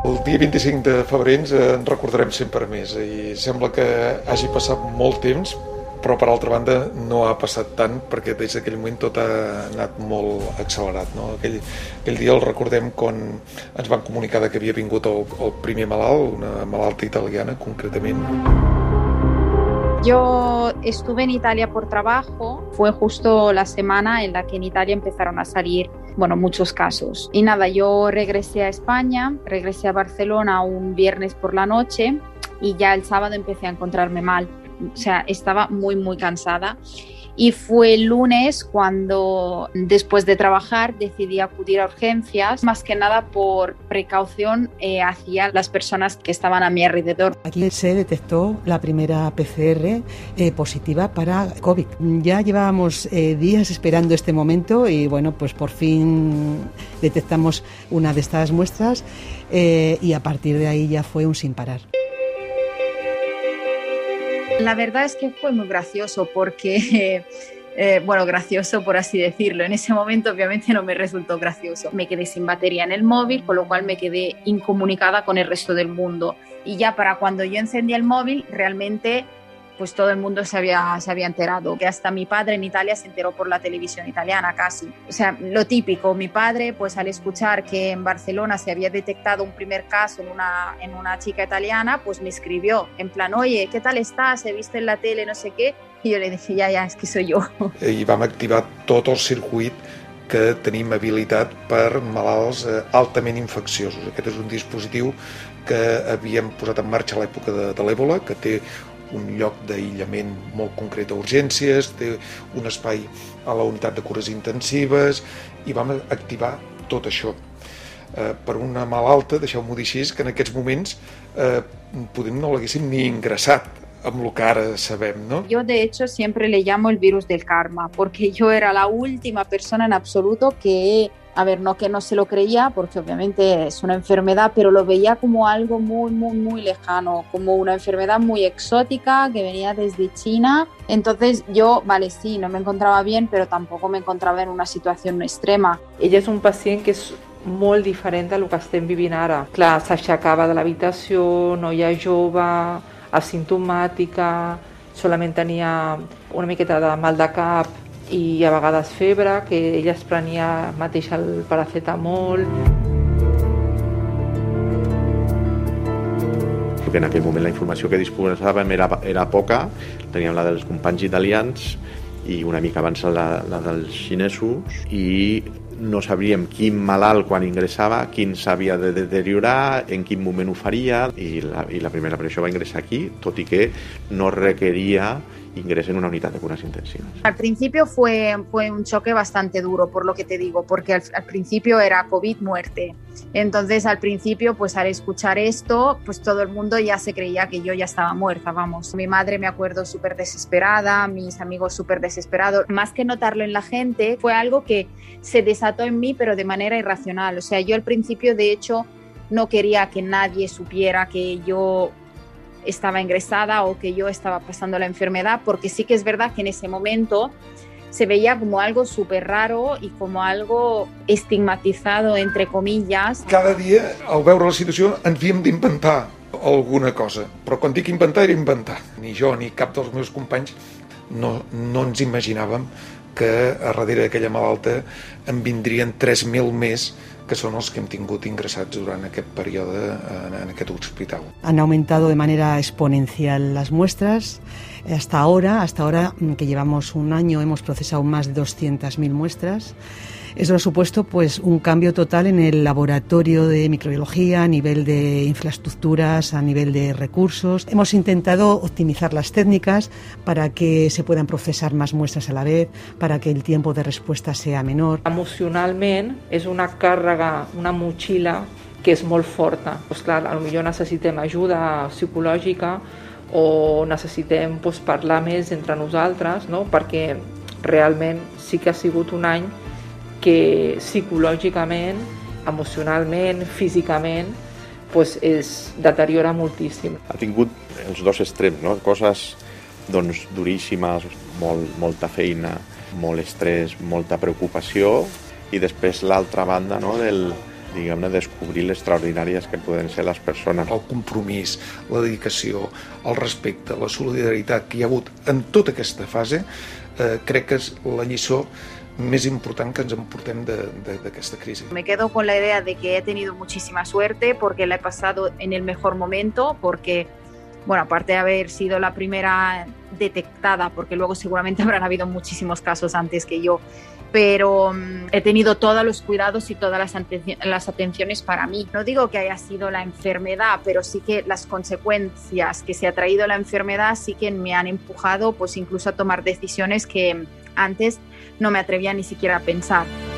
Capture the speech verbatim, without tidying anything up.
El dia vint-i-cinc de febrer ens en recordarem sempre més i sembla que hagi passat molt temps, però per altra banda no ha passat tant perquè des d'aquell moment tot ha anat molt accelerat, no? Aquell, aquell dia el recordem quan ens van comunicar que havia vingut el, el primer malalt, una malalta italiana concretament. Yo estuve en Italia por trabajo, fue justo la semana en la que en Italia empezaron a salir, bueno, muchos casos. Y nada, yo regresé a España, regresé a Barcelona un viernes por la noche y ya el sábado empecé a encontrarme mal. O sea, estaba muy, muy cansada. Y fue el lunes cuando, después de trabajar, decidí acudir a urgencias, más que nada por precaución eh, hacia las personas que estaban a mi alrededor. Aquí se detectó la primera P C R eh, positiva para COVID. Ya llevábamos eh, días esperando este momento y bueno, pues por fin detectamos una de estas muestras eh, y a partir de ahí ya fue un sin parar. La verdad es que fue muy gracioso porque, eh, bueno, gracioso por así decirlo. En ese momento obviamente no me resultó gracioso. Me quedé sin batería en el móvil, con lo cual me quedé incomunicada con el resto del mundo. Y ya para cuando yo encendí el móvil, realmente pues todo el mundo se había, se había enterado. Que hasta mi padre en Italia se enteró por la televisión italiana casi. O sea, lo típico, mi padre pues al escuchar que en Barcelona se había detectado un primer caso en una, en una chica italiana, pues me escribió en plan, oye, ¿qué tal estás? He visto en la tele no sé què. I jo li dije, ja, ja, és que soy jo. I vam activar tot el circuit que tenim habilitat per malalts altament infecciosos. Aquest és un dispositiu que havíem posat en marxa a l'època de, de l'Èbola, que té un lloc d'aïllament molt concret a urgències, té un espai a la unitat de cures intensives i vam activar tot això. Eh, per una malalta, deixeu-m'ho dir així, que en aquests moments eh, podem no l'haguéssim ni ingressat amb el que ara sabem, ¿no? Yo de hecho siempre le llamo el virus del karma, porque yo era la última persona en absoluto que, a ver, no que no se lo creía, porque obviamente es una enfermedad, pero lo veía como algo muy, muy, muy lejano, como una enfermedad muy exótica que venía desde China. Entonces yo, vale, sí, no me encontraba bien, pero tampoco me encontraba en una situación extrema. Ella és un pacient que és molt diferent del que estem vivint ara. Clar, s'aixecava de l'habitació, noia jove, asimptomàtica, solament tenia una miqueta de mal de cap i a vegades febre, que ella es prenia mateix el paracetamol. Perquè en aquell moment la informació que disposàvem era, era poca, teníem la dels companys italians i una mica abans la, la dels xinesos i no sabríem quin malalt quan ingressava, quin s'havia de deteriorar, en quin moment ho faria i la, i la primera operació va ingressar aquí, tot i que no requeria ingreso en una unidad de curas intensivas. Al principio fue, fue un choque bastante duro, por lo que te digo, porque al, al principio era COVID muerte. Entonces, al principio, pues al escuchar esto, pues todo el mundo ya se creía que yo ya estaba muerta, vamos. Mi madre, me acuerdo, súper desesperada, mis amigos súper desesperados. Más que notarlo en la gente, fue algo que se desató en mí, pero de manera irracional. O sea, yo al principio, de hecho, no quería que nadie supiera que yo estaba ingresada o que yo estaba pasando la enfermedad, porque sí que es verdad que en ese momento se veía como algo súper raro y como algo estigmatizado, entre comillas. Cada dia, al veure la situació, ens havíem d'inventar alguna cosa. Però quan dic inventar, era inventar. Ni jo ni cap dels meus companys no, no ens imaginàvem que a darrere d'aquella malalta en vindrien tres mil més que son los que hem tingut ingressats durant aquest període en, en aquest hospital. Han aumentado de manera exponencial las muestras. Hasta ahora, hasta ahora que llevamos un año, hemos procesado más de doscientas mil muestras. Eso ha supuesto pues un cambio total en el laboratorio de microbiología, a nivel de infraestructuras, a nivel de recursos. Hemos intentado optimizar las técnicas para que se puedan procesar más muestras a la vez, para que el tiempo de respuesta sea menor. Emocionalment és una càrrega, una motxilla que és molt forta. Pues clar, potser necessitem ajuda psicològica o necessitem pues, parlar més entre nosaltres, no? Perquè realment sí que ha sigut un any que psicològicament, emocionalment, físicament, pues es deteriora moltíssim. Ha tingut els dos extrems, no? Coses doncs, duríssimes, molt, molta feina, molt estrès, molta preocupació, i després l'altra banda, no? Del, diguem-ne, descobrir l'extraordinàries que poden ser les persones. El compromís, la dedicació, el respecte, la solidaritat que hi ha hagut en tota aquesta fase, eh, crec que és la lliçó més important que ens emportem d'aquesta crisi. Me quedo con la idea de que he tenido muchísima suerte porque la he pasado en el mejor momento, porque, bueno, aparte de haber sido la primera detectada, porque luego seguramente habrán habido muchísimos casos antes que yo, pero um, he tenido todos los cuidados y todas las, atenci- las atenciones para mí. No digo que haya sido la enfermedad, pero sí que las consecuencias que se ha traído la enfermedad sí que me han empujado, pues incluso a tomar decisiones que antes no me atrevía ni siquiera a pensar.